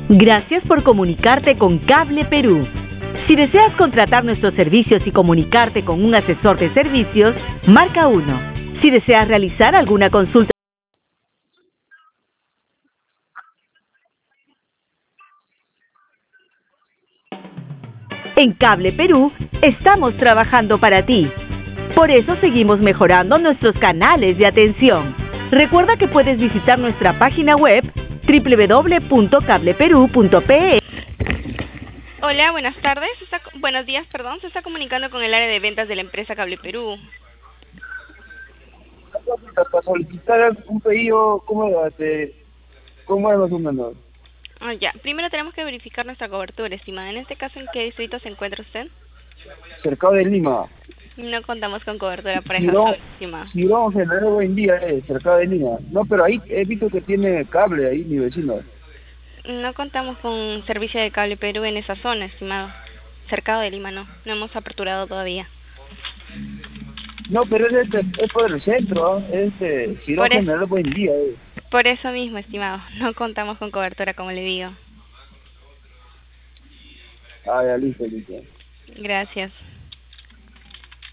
Gracias por comunicarte con Cable Perú. Si deseas contratar nuestros servicios y comunicarte con un asesor de servicios, marca 1. Si deseas realizar alguna consulta en Cable Perú, estamos trabajando para ti. Por eso seguimos mejorando nuestros canales de atención. Recuerda que puedes visitar nuestra página web www.cableperú.pe. Hola, buenas tardes. Buenos días, perdón. Se está comunicando con el área de ventas de la empresa Cable Perú. Para solicitar un pedido, ¿cómo es más o menos? Ya. Primero tenemos que verificar nuestra cobertura, estimada. En este caso, ¿en qué distrito se encuentra usted? Cercado de Lima. No contamos con cobertura para esa zona, estimada. Girón General Buen Día, cercado de Lima. No, pero ahí he visto que tiene cable ahí, mi vecino. No contamos con servicio de Cable Perú en esa zona, estimado. Cercado de Lima, no. No hemos aperturado todavía. No, pero es por el centro, Girón General Buen Día. Por eso mismo, estimado. No contamos con cobertura, como le digo. Ah, ya, listo. Gracias.